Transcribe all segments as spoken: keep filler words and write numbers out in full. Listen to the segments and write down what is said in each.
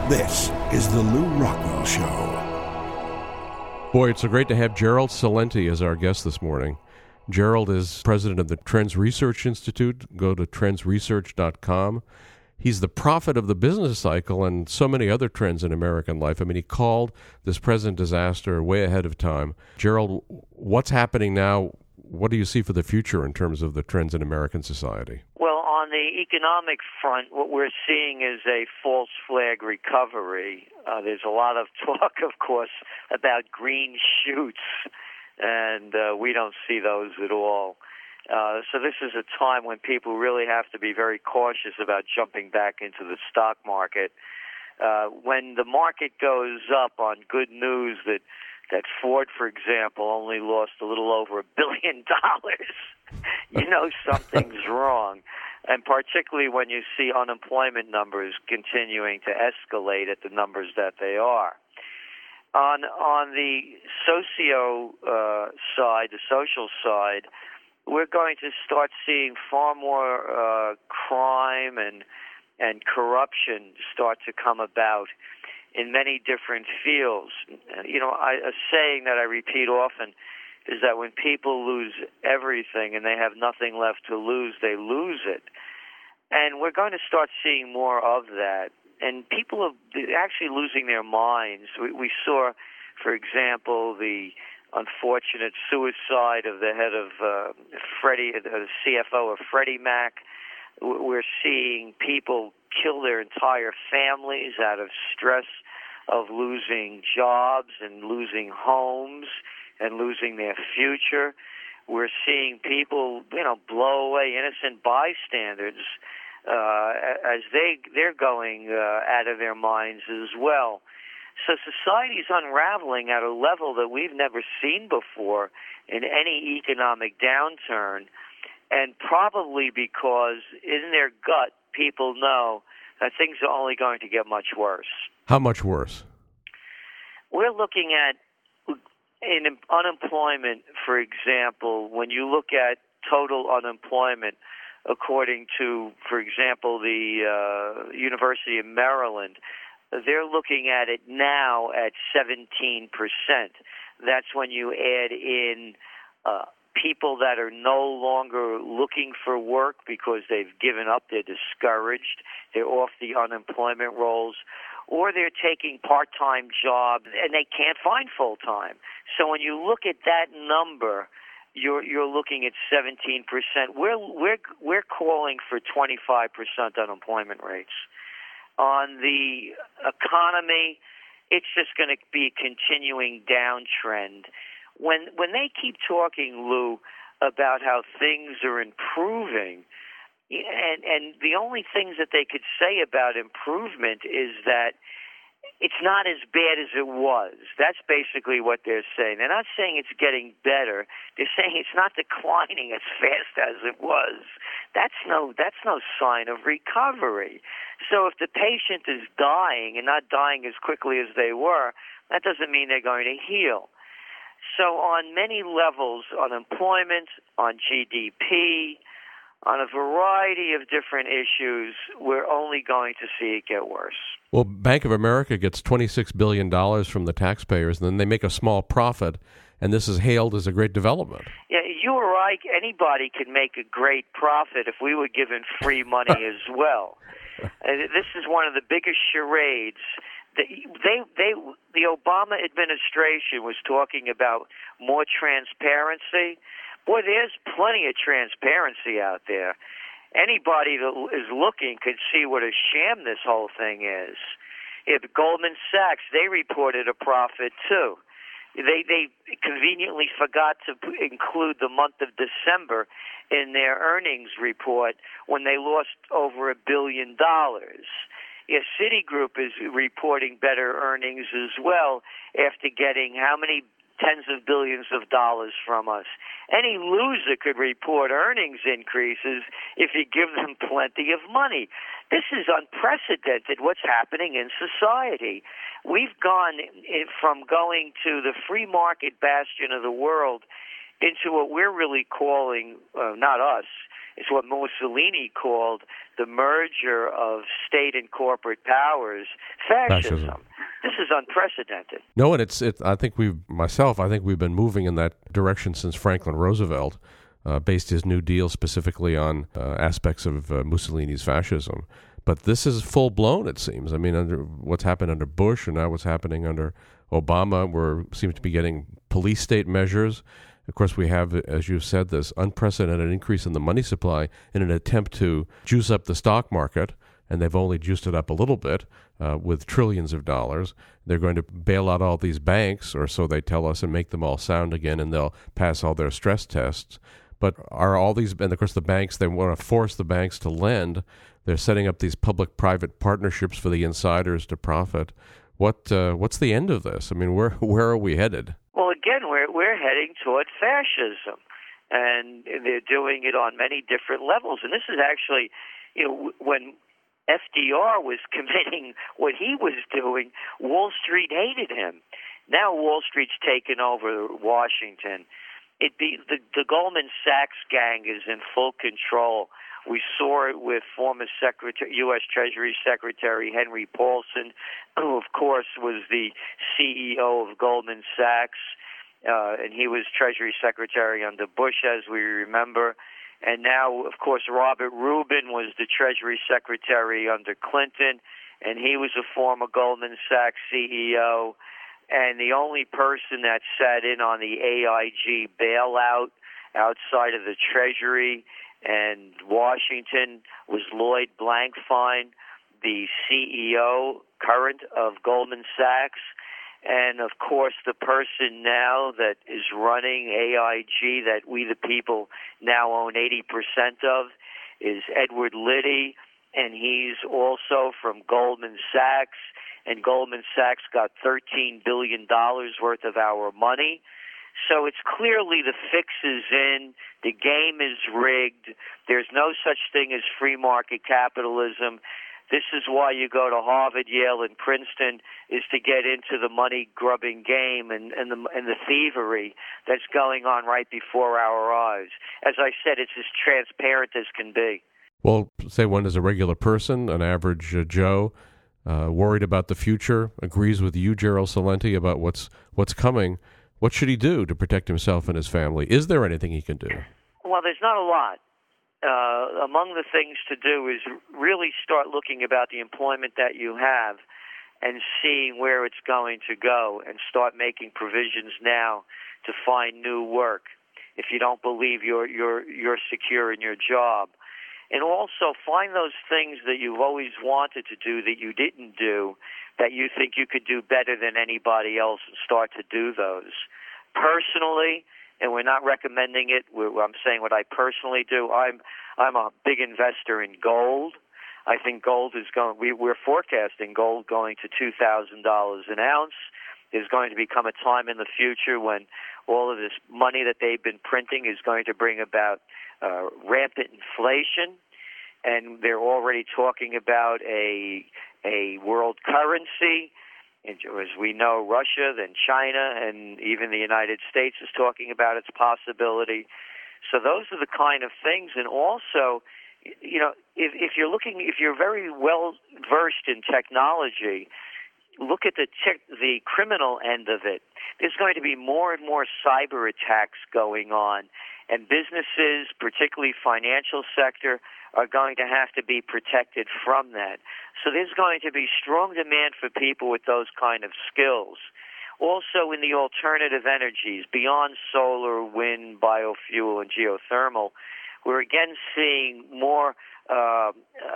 This is the Lou Rockwell Show. Boy, it's so great to have Gerald Celente as our guest this morning. Gerald is president of the Trends Research Institute. Go to trends research dot com. He's the prophet of the business cycle and so many other trends in American life. I mean, he called this present disaster way ahead of time. Gerald, what's happening now? What do you see for the future in terms of the trends in American society? Well, on the economic front, what we're seeing is a false flag recovery. Uh, there's a lot of talk, of course, about green shoots, and uh, we don't see those at all. Uh, so this is a time when people really have to be very cautious about jumping back into the stock market. Uh, when the market goes up on good news that that Ford, for example, only lost a little over a billion dollars, you know something's wrong. And particularly when you see unemployment numbers continuing to escalate at the numbers that they are. On on the socio uh, side, the social side, we're going to start seeing far more uh, crime and and corruption start to come about in many different fields. You know, I, a saying that I repeat often is that when people lose everything and they have nothing left to lose, they lose it. And we're going to start seeing more of that. And people are actually losing their minds. We, we saw, for example, the unfortunate suicide of the head of uh, Freddie, the C F O of Freddie Mac. We're seeing people kill their entire families out of stress of losing jobs and losing homes and losing their future. We're seeing people, you know, blow away innocent bystanders uh, as they they're going uh, out of their minds as well. So society's unraveling at a level that we've never seen before in any economic downturn, and probably because in their gut people know that things are only going to get much worse. How much worse? We're looking at in unemployment, for example, when you look at total unemployment, according to, for example, the uh, University of Maryland, they're looking at it now at seventeen percent. That's when you add in uh, people that are no longer looking for work because they've given up, they're discouraged, they're off the unemployment rolls, or they're taking part-time jobs and they can't find full-time. So when you look at that number, you're you're looking at seventeen percent. We're we're we're calling for twenty-five percent unemployment rates. On the economy, it's just going to be a continuing downtrend. When when they keep talking, Lou, about how things are improving, and and the only things that they could say about improvement is that it's not as bad as it was. That's basically what they're saying. They're not saying it's getting better. They're saying it's not declining as fast as it was. That's no that's no sign of recovery. So if the patient is dying and not dying as quickly as they were, that doesn't mean they're going to heal. So on many levels, on employment, on G D P, on a variety of different issues, we're only going to see it get worse. Well, Bank of America gets twenty-six billion dollars from the taxpayers, and then they make a small profit, and this is hailed as a great development. Yeah, you or I, anybody could make a great profit if we were given free money as well. Uh, this is one of the biggest charades. They, they, they, the Obama administration was talking about more transparency. Boy, there's plenty of transparency out there. Anybody that is looking could see what a sham this whole thing is. If Goldman Sachs, they reported a profit too. They they conveniently forgot to include the month of December in their earnings report when they lost over a billion dollars. Yeah, Citigroup is reporting better earnings as well after getting how many tens of billions of dollars from us. Any loser could report earnings increases if you give them plenty of money. This is unprecedented, what's happening in society. We've gone from going to the free market bastion of the world into what we're really calling, uh, not us, It's what Mussolini called the merger of state and corporate powers, fascism. fascism. This is unprecedented. No, and it's it. I think we've myself. I think we've been moving in that direction since Franklin Roosevelt uh, based his New Deal specifically on uh, aspects of uh, Mussolini's fascism. But this is full blown. It seems. I mean, under what's happened under Bush and now what's happening under Obama, we seem to be getting police state measures. Of course, we have, as you've said, this unprecedented increase in the money supply in an attempt to juice up the stock market, and they've only juiced it up a little bit uh, with trillions of dollars. They're going to bail out all these banks, or so they tell us, and make them all sound again, and they'll pass all their stress tests. But are all these, and of course the banks, they want to force the banks to lend. They're setting up these public-private partnerships for the insiders to profit. What uh, what's the end of this? I mean, where where are we headed? Well, again, we're we're heading toward fascism, and they're doing it on many different levels. And this is actually, you know, when F D R was committing what he was doing, Wall Street hated him. Now Wall Street's taken over Washington. It be the, the Goldman Sachs gang is in full control. We saw it with former Secretary, U S Treasury Secretary Henry Paulson, who, of course, was the C E O of Goldman Sachs, uh, and he was Treasury Secretary under Bush, as we remember. And now, of course, Robert Rubin was the Treasury Secretary under Clinton, and he was a former Goldman Sachs C E O. And the only person that sat in on the A I G bailout outside of the Treasury and Washington was Lloyd Blankfein, the C E O current of Goldman Sachs. And, of course, the person now that is running A I G that we the people now own eighty percent of is Edward Liddy, and he's also from Goldman Sachs. And Goldman Sachs got thirteen billion dollars worth of our money. So it's clearly the fix is in, the game is rigged, there's no such thing as free market capitalism. This is why you go to Harvard, Yale, and Princeton, is to get into the money-grubbing game and, and, the, and the thievery that's going on right before our eyes. As I said, it's as transparent as can be. Well, say one is a regular person, an average uh, Joe, uh, worried about the future, agrees with you, Gerald Celente, about what's what's coming. What should he do to protect himself and his family? Is there anything he can do? Well, there's not a lot. Uh, among the things to do is really start looking about the employment that you have and seeing where it's going to go, and start making provisions now to find new work if you don't believe you're you're you're secure in your job. And also find those things that you've always wanted to do that you didn't do, that you think you could do better than anybody else, and start to do those. Personally, and we're not recommending it, we're, I'm saying what I personally do, I'm I'm a big investor in gold. I think gold is going, we, we're forecasting gold going to two thousand dollars an ounce. There's going to become a time in the future when all of this money that they've been printing is going to bring about uh, rampant inflation, and they're already talking about a a world currency. And as we know, Russia, then China, and even the United States is talking about its possibility. So those are the kind of things. And also, you know, if, if you're looking, if you're very well versed in technology, look at the tech, the criminal end of it. There's going to be more and more cyber attacks going on, and businesses, particularly financial sector, are going to have to be protected from that. So there's going to be strong demand for people with those kind of skills. Also in the alternative energies, beyond solar, wind, biofuel, and geothermal, we're again seeing more uh, uh,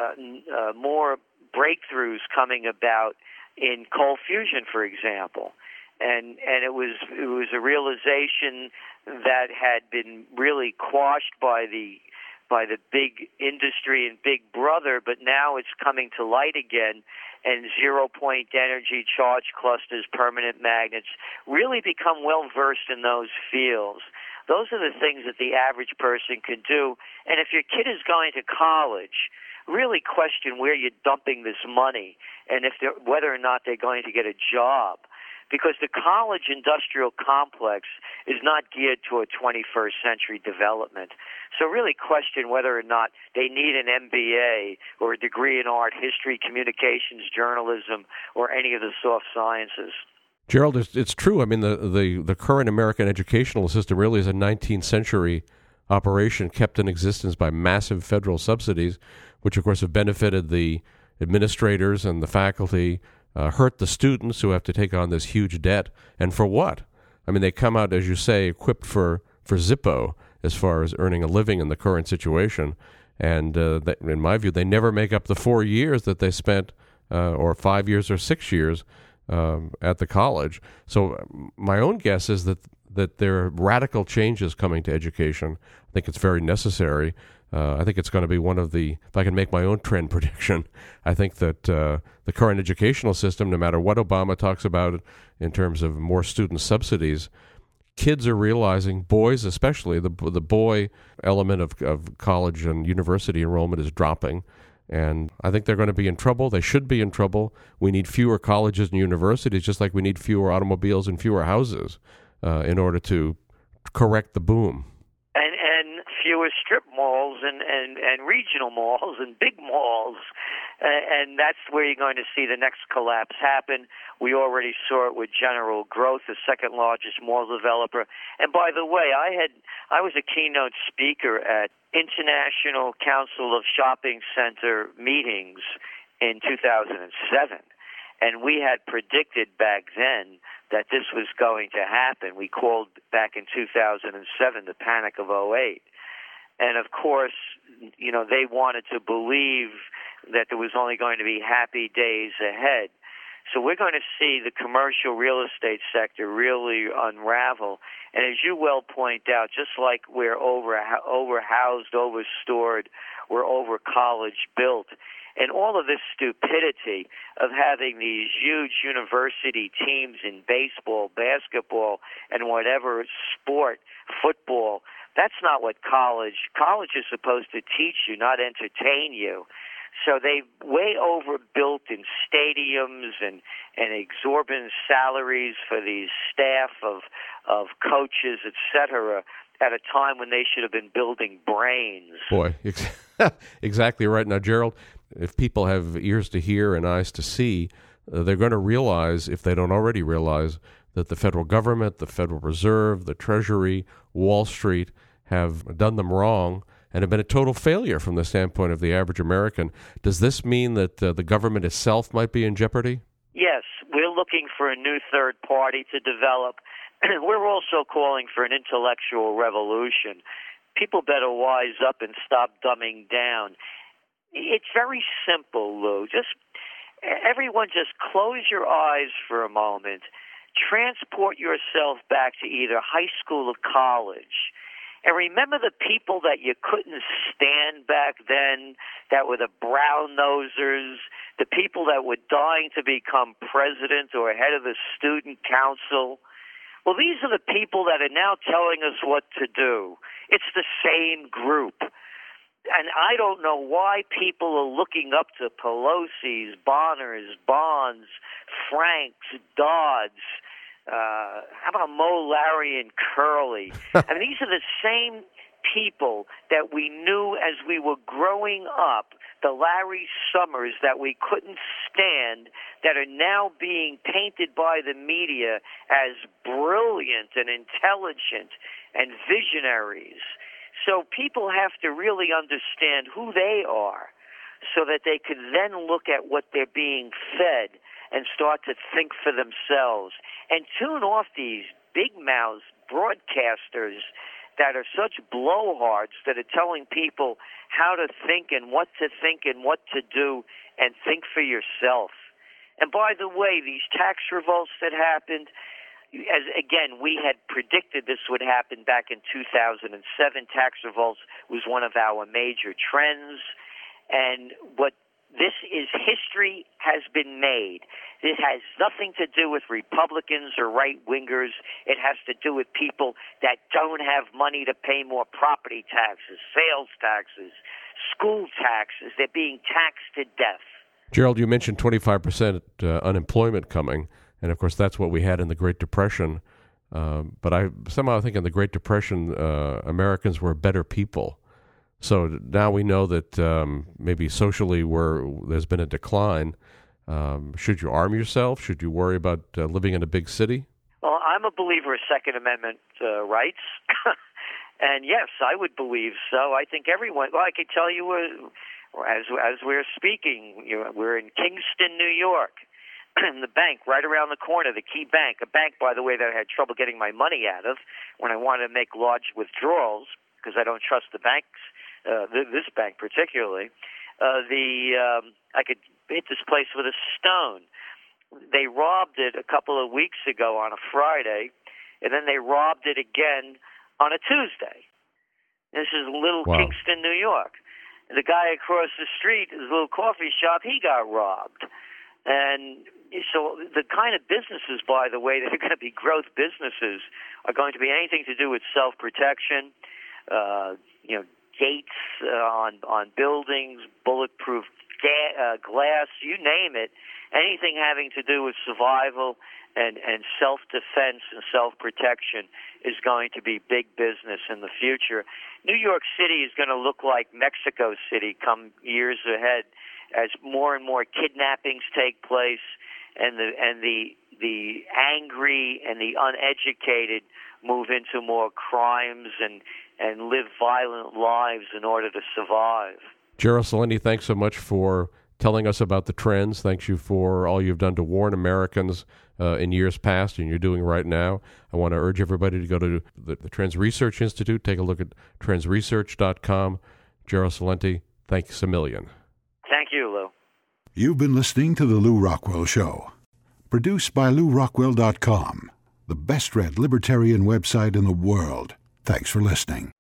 uh, more breakthroughs coming about in cold fusion, for example. And and it was it was a realization that had been really quashed by the by the big industry and Big Brother, but now it's coming to light again, and zero-point energy, charge clusters, permanent magnets, really become well-versed in those fields. Those are the things that the average person can do. And if your kid is going to college, really question where you're dumping this money, and if they're, whether or not they're going to get a job. because the college industrial complex is not geared to a twenty-first century development. So really question whether or not they need an M B A or a degree in art, history, communications, journalism, or any of the soft sciences. Gerald, it's, it's true. I mean, the, the, the current American educational system really is a nineteenth century operation kept in existence by massive federal subsidies, which, of course, have benefited the administrators and the faculty, uh, hurt the students who have to take on this huge debt. And for what? I mean, they come out, as you say, equipped for, for Zippo as far as earning a living in the current situation. And uh, that, in my view, they never make up the four years that they spent, uh, or five years or six years um, at the college. So my own guess is that that there are radical changes coming to education. I think it's very necessary. Uh, I think it's going to be one of the, if I can make my own trend prediction, I think that uh, the current educational system, no matter what Obama talks about in terms of more student subsidies, kids are realizing, boys especially, the the boy element of, of college and university enrollment is dropping. And I think they're going to be in trouble. They should be in trouble. We need fewer colleges and universities, just like we need fewer automobiles and fewer houses uh, in order to correct the boom. And and fewer strip malls and, and, and regional malls and big malls. Uh, and that's where you're going to see the next collapse happen. We already saw it with General Growth, the second largest mall developer. And by the way, I had I was a keynote speaker at International Council of Shopping Center meetings in two thousand seven. And we had predicted back then that this was going to happen. We called back in two thousand seven the panic of oh eight. And of course, you know, they wanted to believe that there was only going to be happy days ahead. So we're going to see the commercial real estate sector really unravel. And as you well point out, just like we're over overhoused, overstored, we're over college built, and all of this stupidity of having these huge university teams in baseball, basketball, and whatever sport, football, that's not what college, college is supposed to teach you, not entertain you. So they way overbuilt in stadiums and, and exorbitant salaries for these staff of of coaches, et cetera, at a time when they should have been building brains. Boy, exactly right. Now, Gerald, if people have ears to hear and eyes to see, uh, they're going to realize, if they don't already realize, that the federal government, the Federal Reserve, the Treasury, Wall Street have done them wrong and have been a total failure from the standpoint of the average American. Does this mean that uh, the government itself might be in jeopardy? Yes, we're looking for a new third party to develop. We're also calling for an intellectual revolution. People better wise up and stop dumbing down. It's very simple, Lou. Just everyone just close your eyes for a moment. Transport yourself back to either high school or college. And remember the people that you couldn't stand back then, that were the brown-nosers, the people that were dying to become president or head of the student council. Well, these are the people that are now telling us what to do. It's the same group. And I don't know why people are looking up to Pelosi's, Bonners, Bonds, Franks, Dodds. Uh, how about Mo, Larry, and Curly? I mean, these are the same people that we knew as we were growing up, the Larry Summers that we couldn't stand, that are now being painted by the media as brilliant and intelligent and visionaries. So people have to really understand who they are so that they can then look at what they're being fed and start to think for themselves and tune off these big-mouthed broadcasters that are such blowhards that are telling people how to think and what to think and what to do, and think for yourself. And by the way, these tax revolts that happened, as again, we had predicted this would happen back in two thousand seven. Tax revolts was one of our major trends. And what this is, history has been made. It has nothing to do with Republicans or right-wingers. It has to do with people that don't have money to pay more property taxes, sales taxes, school taxes. They're being taxed to death. Gerald, you mentioned twenty-five percent uh, unemployment coming. And, of course, that's what we had in the Great Depression. Um, but I somehow think in the Great Depression, uh, Americans were better people. So now we know that um, maybe socially we're, there's been a decline. Um, should you arm yourself? Should you worry about uh, living in a big city? Well, I'm a believer of Second Amendment uh, rights. And, yes, I would believe so. I think everyone – well, I can tell you uh, as as we're speaking, you know, we're in Kingston, New York. And the bank right around the corner, the Key Bank, a bank, by the way, that I had trouble getting my money out of when I wanted to make large withdrawals because I don't trust the banks, uh, th- this bank particularly. Uh, the um, I could hit this place with a stone. They robbed it a couple of weeks ago on a Friday, and then they robbed it again on a Tuesday. This is Little Wow. Kingston, New York. The guy across the street, his little coffee shop, he got robbed. And so the kind of businesses, by the way, that are going to be growth businesses are going to be anything to do with self-protection, uh, you know, gates uh, on on buildings, bulletproof ga- uh, glass, you name it, anything having to do with survival and, and self-defense and self-protection is going to be big business in the future. New York City is going to look like Mexico City come years ahead as more and more kidnappings take place, and the and the the angry and the uneducated move into more crimes and and live violent lives in order to survive. Gerald Celente, thanks so much for telling us about the trends. Thanks you for all you've done to warn Americans uh, in years past, and you're doing right now. I want to urge everybody to go to the, the Trends Research Institute, take a look at trends research dot com. Gerald Celente, thanks a million. Thank you, Lou. You've been listening to The Lou Rockwell Show, produced by lou rockwell dot com, the best-read libertarian website in the world. Thanks for listening.